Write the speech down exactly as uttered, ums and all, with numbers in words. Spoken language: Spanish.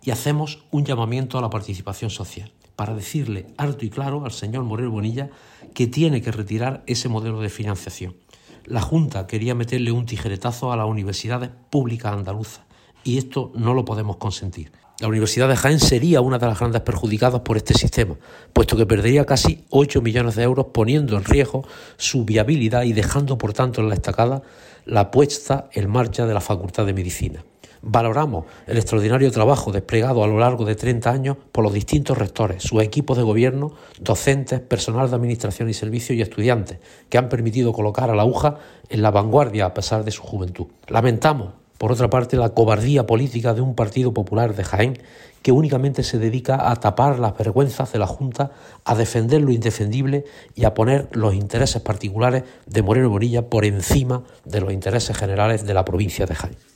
y hacemos un llamamiento a la participación social para decirle alto y claro al señor Morel Bonilla que tiene que retirar ese modelo de financiación. La Junta quería meterle un tijeretazo a las universidades públicas andaluzas y esto no lo podemos consentir. La Universidad de Jaén sería una de las grandes perjudicadas por este sistema, puesto que perdería casi ocho millones de euros poniendo en riesgo su viabilidad y dejando por tanto en la estacada la puesta en marcha de la Facultad de Medicina. Valoramos el extraordinario trabajo desplegado a lo largo de treinta años por los distintos rectores, sus equipos de gobierno, docentes, personal de administración y servicios y estudiantes, que han permitido colocar a la aguja en la vanguardia a pesar de su juventud. Lamentamos, por otra parte, la cobardía política de un Partido Popular de Jaén que únicamente se dedica a tapar las vergüenzas de la Junta, a defender lo indefendible y a poner los intereses particulares de Morel Bonilla por encima de los intereses generales de la provincia de Jaén.